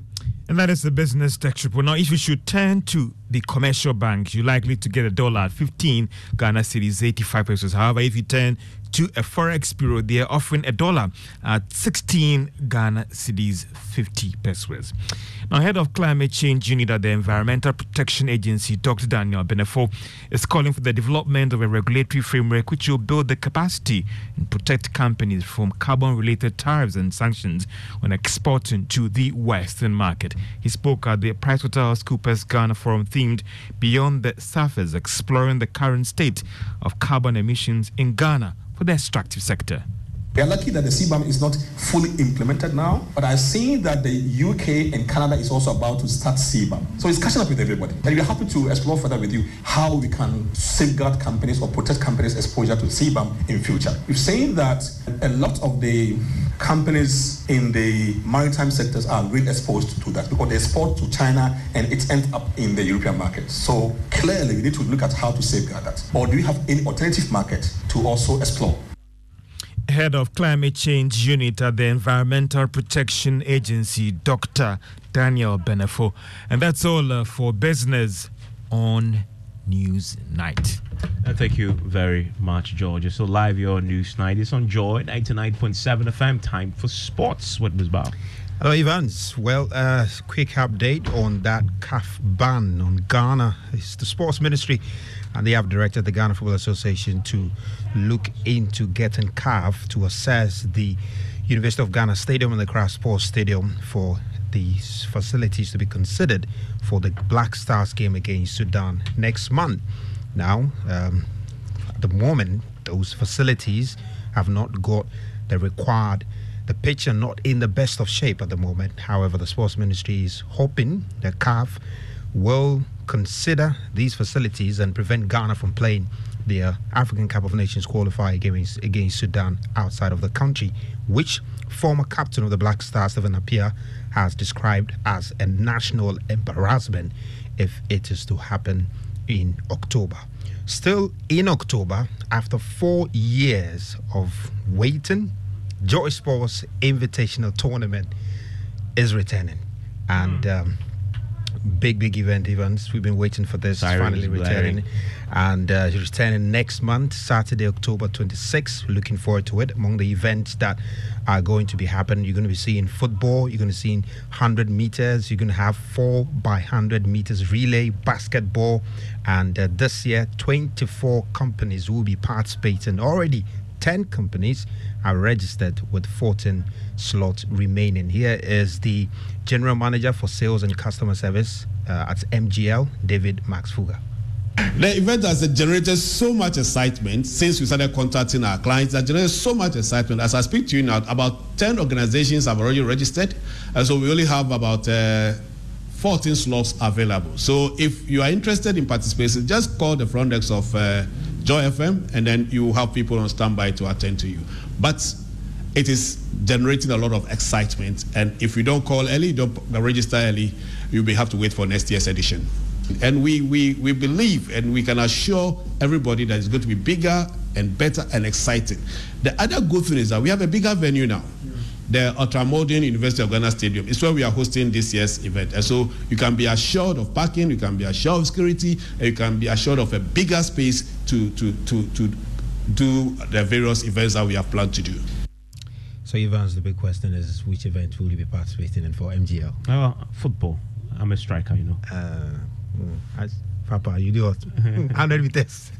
[SPEAKER 10] And that is the business tech report. Now, if you should turn to the commercial banks, you're likely to get a dollar at fifteen Ghana cedis, eighty-five pesos. However, if you turn to a forex bureau, they are offering a dollar at sixteen Ghana cedis, fifty pesos. Now, head of climate change unit at the Environmental Protection Agency, Doctor Daniel Benefo, is calling for the development of a regulatory framework which will build the capacity and protect companies from carbon-related tariffs and sanctions when exporting to the Western market. He spoke at the PricewaterhouseCoopers Ghana Forum themed Beyond the Surface, exploring the current state of carbon emissions in Ghana for the extractive sector.
[SPEAKER 11] We are lucky that the C B A M is not fully implemented now, but I've seen that the U K and Canada is also about to start C B A M. So it's catching up with everybody. And we're happy to explore further with you how we can safeguard companies or protect companies' exposure to C B A M in future. We've seen that a lot of the companies in the maritime sectors are really exposed to that because they export to China and it ends up in the European market. So clearly we need to look at how to safeguard that. Or do we have any alternative market to also explore?
[SPEAKER 10] Head of Climate Change Unit at the Environmental Protection Agency, Doctor Daniel Benefo. And that's all uh, for business on Newsnight.
[SPEAKER 5] Uh, thank you very much, George. So live your Newsnight is on Joy ninety-nine point seven F M. Time for sports with Miz Bao.
[SPEAKER 13] Hello, Evans. Well, uh, quick update on that C A F ban on Ghana. It's the Sports Ministry, and they have directed the Ghana Football Association to look into getting C A F to assess the University of Ghana Stadium and the Accra Sports Stadium for these facilities to be considered for the Black Stars game against Sudan next month. Now, um, at the moment, those facilities have not got the required, the pitch are not in the best of shape at the moment. However, the Sports Ministry is hoping that C A F will consider these facilities and prevent Ghana from playing their African Cup of Nations qualifier against, against Sudan outside of the country, which former captain of the Black Stars, Stephen Appiah, has described as a national embarrassment if it is to happen in October. Still in October, after four years of waiting, Joy Sports Invitational Tournament is returning. And mm. um, big, big event events. We've been waiting for this.
[SPEAKER 5] Sirens
[SPEAKER 13] finally returning.
[SPEAKER 5] blaring.
[SPEAKER 13] And uh, it's returning next month, Saturday, October twenty-sixth. We're looking forward to it. Among the events that are going to be happening, you're going to be seeing football, you're going to see one hundred meters, you're going to have four by one hundred meters relay, basketball. And uh, this year, twenty-four companies will be participating. Already, ten companies are registered with fourteen slots remaining. Here is the General Manager for Sales and Customer Service uh, at M G L, David Max Fuga.
[SPEAKER 22] The event has generated so much excitement since we started contacting our clients. That generated so much excitement. As I speak to you now, about ten organizations have already registered, and so we only have about uh, fourteen slots available. So if you are interested in participating, just call the front desk of uh, Joy F M, and then you will have people on standby to attend to you. But it is generating a lot of excitement, and if you don't call early, don't register early, you'll be have to wait for next year's edition. And we, we, we believe and we can assure everybody that it's going to be bigger and better and exciting. The other good thing is that we have a bigger venue now. The Ultramodern University of Ghana Stadium is where we are hosting this year's event. And so you can be assured of parking, you can be assured of security, and you can be assured of a bigger space to, to, to, to do the various events that we have planned to do.
[SPEAKER 13] So, Evans, the big question is, which event will you be participating in for M G L?
[SPEAKER 5] Uh, football. I'm a striker, you know.
[SPEAKER 13] Uh, mm, Papa, you do what? one hundred meters.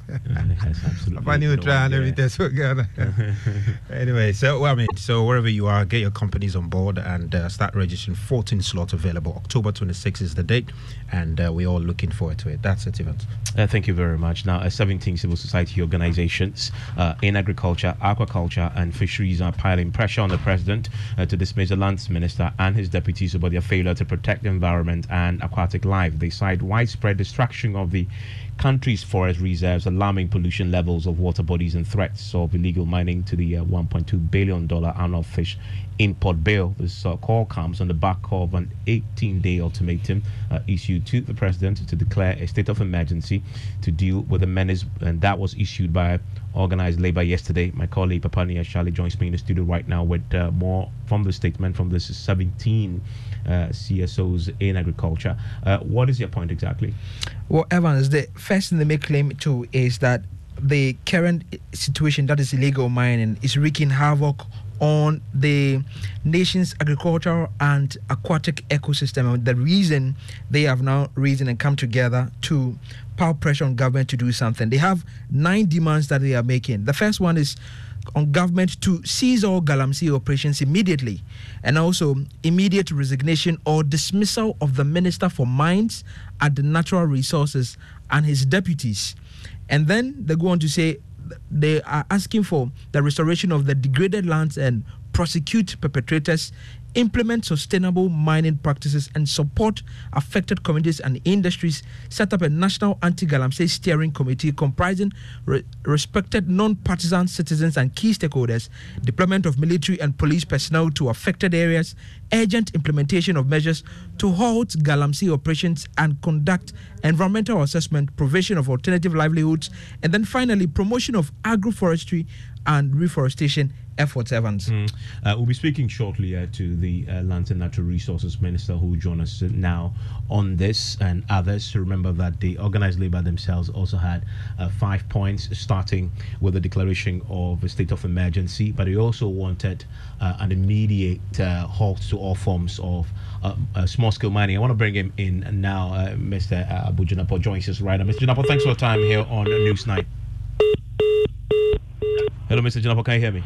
[SPEAKER 13] Papa knew try one hundred meters for Ghana. Anyway, so well, I mean, so wherever you are, get your companies on board and uh, start registering. fourteen slots available. October twenty-sixth is the date, and uh, we're all looking forward to it. That's it, Evans.
[SPEAKER 5] Uh, thank you very much. Now, uh, seventeen civil society organizations uh, in agriculture, aquaculture, and fisheries are piling pressure on the president uh, to dismiss the lands minister and his deputies about their failure to protect the environment and aquatic life. They cite widespread destruction of the country's forest reserves, a alarming pollution levels of water bodies and threats of illegal mining to the uh, one point two billion dollars annual fish import bill. This uh, call comes on the back of an eighteen-day ultimatum uh, issued to the president to declare a state of emergency to deal with the menace, and that was issued by organized labor yesterday. My colleague Papania Charlie joins me in the studio right now with uh, more from the statement from this seventeen uh, C S Os in agriculture. Uh, what is your point exactly?
[SPEAKER 12] Well, Evans, the first thing they make claim to is that the current situation, that is illegal mining, is wreaking havoc on the nation's agricultural and aquatic ecosystem. And the reason they have now risen and come together to power pressure on government to do something. They have nine demands that they are making. The first one is on government to cease all Galamsey operations immediately, and also immediate resignation or dismissal of the Minister for Mines and the Natural Resources and his deputies. And then they go on to say they are asking for the restoration of the degraded lands and prosecute perpetrators, implement sustainable mining practices and support affected communities and industries, set up a national anti-Galamsey steering committee comprising re- respected non-partisan citizens and key stakeholders, deployment of military and police personnel to affected areas, urgent implementation of measures to halt Galamsey operations and conduct environmental assessment, provision of alternative livelihoods, and then finally promotion of agroforestry and reforestation efforts, Evans.
[SPEAKER 5] Mm. Uh, we'll be speaking shortly uh, to the uh, Lands and Natural Resources Minister, who will join us now on this and others. Remember that the organized labor themselves also had uh, five points, starting with the declaration of a state of emergency, but they also wanted uh, an immediate uh, halt to all forms of uh, uh, small-scale mining. I want to bring him in now. uh, Mister Abu Junapo joins us right now. Mister Junapo, thanks for your time here on Newsnight. Hello, Mister Junapo, can you hear me?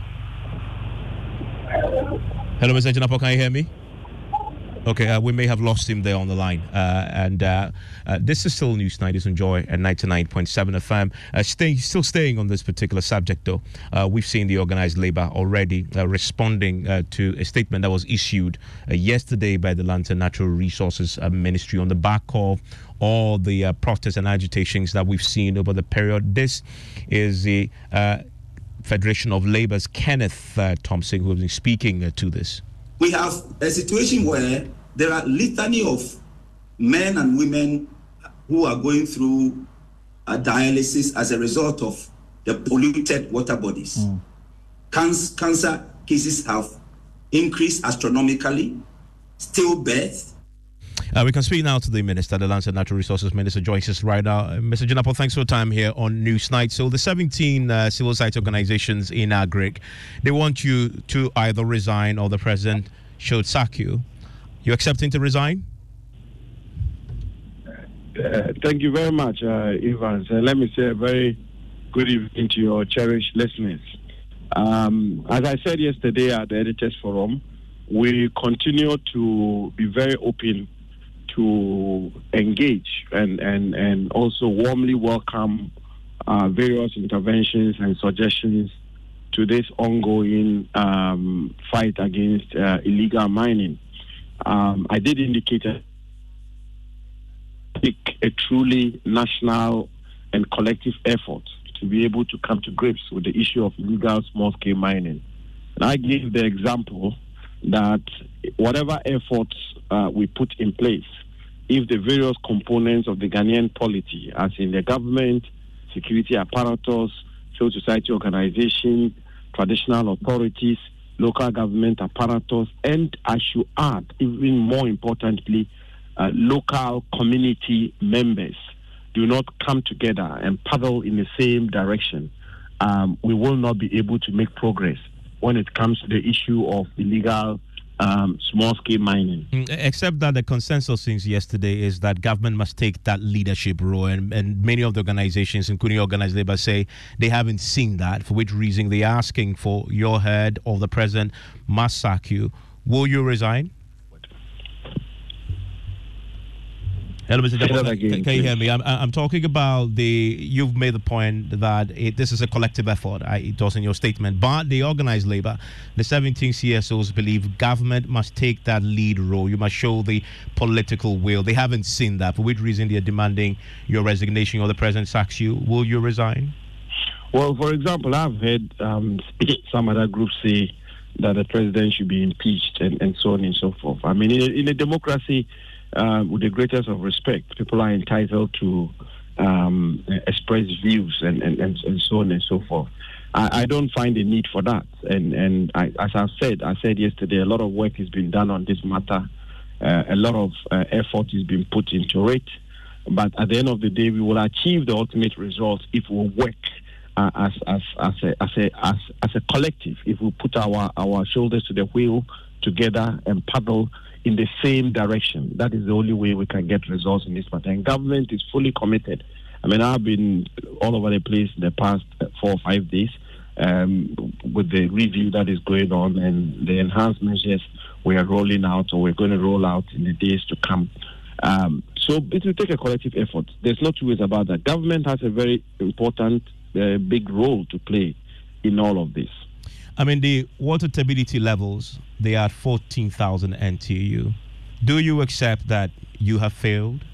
[SPEAKER 5] Hello, Mister Junapo, can you hear me? Okay, uh, we may have lost him there on the line. Uh, and uh, uh, this is still Newsnight. It's Enjoy at ninety-nine point seven F M. Uh, stay, still staying on this particular subject, though. Uh, we've seen the organized labor already uh, responding uh, to a statement that was issued uh, yesterday by the Lands and Natural Resources uh, Ministry on the back of all the uh, protests and agitations that we've seen over the period. This is the uh, Federation of Labor's Kenneth uh, Thompson, who has been speaking uh, to this.
[SPEAKER 14] We have a situation where there are litany of men and women who are going through uh, dialysis as a result of the polluted water bodies. Mm. Cancer, cancer cases have increased astronomically, stillbirth.
[SPEAKER 5] Uh, we can speak now to the Minister, the Lands and Natural Resources Minister, joins us right now. Uh, Mister Junapo, thanks for your time here on Newsnight. So the seventeen uh, civil society organizations in Agric, they want you to either resign or the president should sack you. You accepting to resign?
[SPEAKER 15] Uh, thank you very much, uh, Evans. Uh, let me say a very good evening to your cherished listeners. Um, as I said yesterday at the Editors Forum, we continue to be very open to engage and, and, and also warmly welcome uh, various interventions and suggestions to this ongoing um, fight against uh, illegal mining. Um, I did indicate a, a truly national and collective effort to be able to come to grips with the issue of illegal small-scale mining. And I gave the example that whatever efforts uh, we put in place, if the various components of the Ghanaian polity, as in the government, security apparatus, civil society organizations, traditional authorities, local government apparatus, and I should add, even more importantly, uh, local community members do not come together and paddle in the same direction, um, we will not be able to make progress when it comes to the issue of illegal um, small-scale mining.
[SPEAKER 5] Except that the consensus since yesterday is that government must take that leadership role, and, and many of the organizations, including organized labor, say they haven't seen that, for which reason they're asking for your head or the president must sack you. Will you resign? Hello, Mister Jabo. Can, can you hear me? I'm, I'm talking about the. You've made the point that it, this is a collective effort. I, it was in your statement, but the organized labor, the seventeen C S Os believe government must take that lead role. You must show the political will. They haven't seen that. For which reason they are demanding your resignation, or the president sacks you? Will you resign?
[SPEAKER 15] Well, for example, I've heard um, some other groups say that the president should be impeached and, and so on and so forth. I mean, in a, in a democracy, uh, with the greatest of respect, people are entitled to um, express views and, and, and, and so on and so forth. I, I don't find a need for that. And, and I, as I said, I said yesterday, a lot of work has been done on this matter. Uh, a lot of uh, effort is being put into it. But at the end of the day, we will achieve the ultimate result if we work Uh, as as as a as a as, as a collective, if we put our, our shoulders to the wheel together and paddle in the same direction. That is the only way we can get results in this matter. And government is fully committed. I mean, I've been all over the place in the past four or five days um, with the review that is going on and the enhanced measures we are rolling out, or we're going to roll out in the days to come. Um, so it will take a collective effort. There's no two ways about that. Government has a very important a big role to play in all of this.
[SPEAKER 5] I mean, the water stability levels, they are fourteen thousand N T U. Do you accept that you have failed?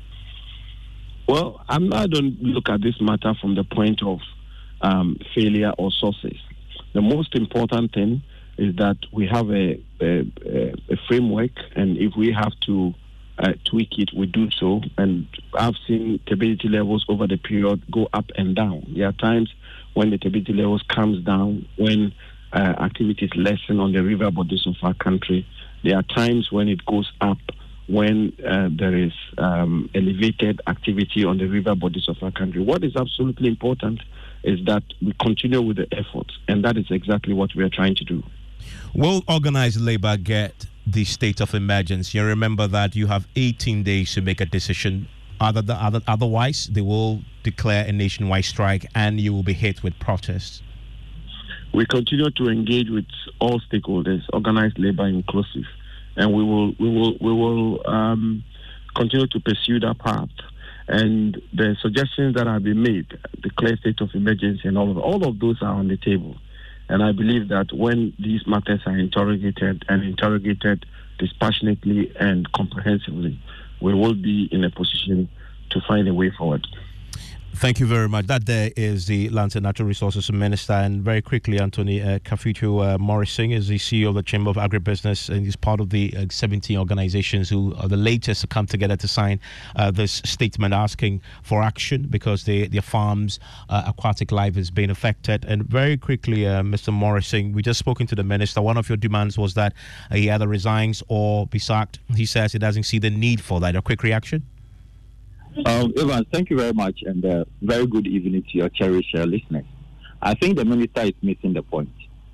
[SPEAKER 15] Well, I'm, I don't look at this matter from the point of um, failure or sources. The most important thing is that we have a, a, a framework, and if we have to Uh, tweak it, we do so. And I've seen turbidity levels over the period go up and down. There are times when the turbidity levels comes down, when uh, activities lessen on the river bodies of our country. There are times when it goes up, when uh, there is um, elevated activity on the river bodies of our country. What is absolutely important is that we continue with the efforts, and that is exactly what we are trying to do.
[SPEAKER 5] Will organized labor get the state of emergency? You remember that you have eighteen days to make a decision. Other, other, otherwise, they will declare a nationwide strike and you will be hit with protests.
[SPEAKER 15] We continue to engage with all stakeholders, organized labor inclusive, and we will we will we will um, continue to pursue that path. And the suggestions that have been made, declare state of emergency, and all of all of those are on the table. And I believe that when these matters are interrogated and interrogated dispassionately and comprehensively, we will be in a position to find a way forward.
[SPEAKER 5] Thank you very much. That there is the Lands and Natural Resources Minister. And very quickly, Anthony uh, Kafutu uh, Morrison is the C E O of the Chamber of Agribusiness, and he's part of the uh, seventeen organizations who are the latest to come together to sign uh, this statement asking for action because they, their farms, uh, aquatic life is being affected. And very quickly, uh, Mister Morrison, we just spoken to the minister. One of your demands was that uh, he either resigns or be sacked. He says he doesn't see the need for that. A quick reaction?
[SPEAKER 1] Um, Evans, thank you very much, and uh, very good evening to your cherished uh, listeners. I think the minister is missing the point.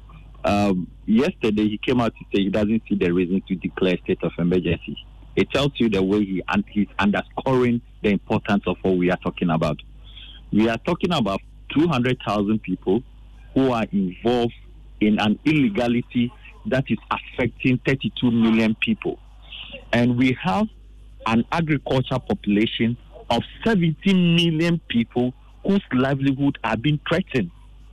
[SPEAKER 1] Um, yesterday, he came out to say he doesn't see the reason to declare state of emergency. It tells you the way he and he's underscoring the importance of what we are talking about. We are talking about two hundred thousand people who are involved in an illegality that is affecting thirty-two million people. And we have an agriculture population of seventeen million people whose livelihood are being threatened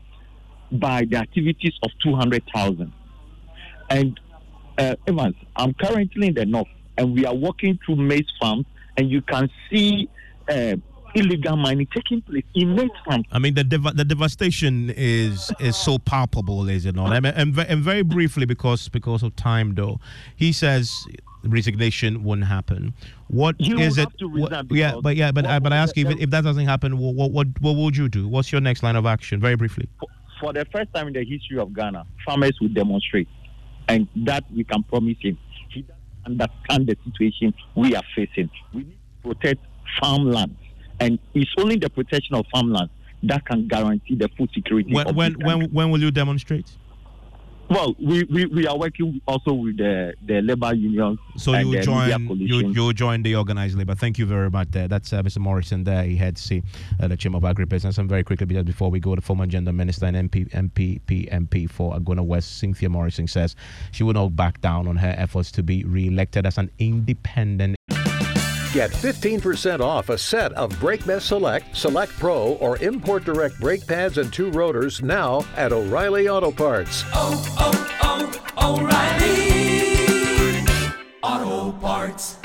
[SPEAKER 1] by the activities of two hundred thousand. And uh, Evans, I'm currently in the north, and we are walking through maize farms, and you can see uh, illegal mining taking place in maize farms.
[SPEAKER 5] I mean, the dev- the devastation is is so palpable, is it not? I mean, and, and very briefly, because because of time, though, he says resignation wouldn't happen. What
[SPEAKER 1] you
[SPEAKER 5] is it?
[SPEAKER 1] Have to
[SPEAKER 5] What, yeah, but yeah, but I, but I ask you, if, if that doesn't happen, what, what what what would you do? What's your next line of action? Very briefly.
[SPEAKER 1] For, for the first time in the history of Ghana, farmers will demonstrate, and that we can promise him. He doesn't understand the situation we are facing. We need to protect farmland, and it's only the protection of farmland that can guarantee the food security.
[SPEAKER 5] When
[SPEAKER 1] of
[SPEAKER 5] when
[SPEAKER 1] this
[SPEAKER 5] when when will you demonstrate?
[SPEAKER 1] Well, we, we, we are working also with the, the labor unions.
[SPEAKER 5] So
[SPEAKER 1] and
[SPEAKER 5] you
[SPEAKER 1] the
[SPEAKER 5] join
[SPEAKER 1] media
[SPEAKER 5] you you join the organized labor. Thank you very much. There, that's uh, Mister Morrison. There, he heads the uh, the Chamber of Agribusiness. And very quickly, just before we go, the former gender minister and M P M P P M P for Agona West, Cynthia Morrison, says she will not back down on her efforts to be re-elected as an independent.
[SPEAKER 2] Get fifteen percent off a set of BrakeMess Select, Select Pro, or Import Direct brake pads and two rotors now at O'Reilly Auto Parts.
[SPEAKER 3] Oh, oh, oh, O'Reilly Auto Parts.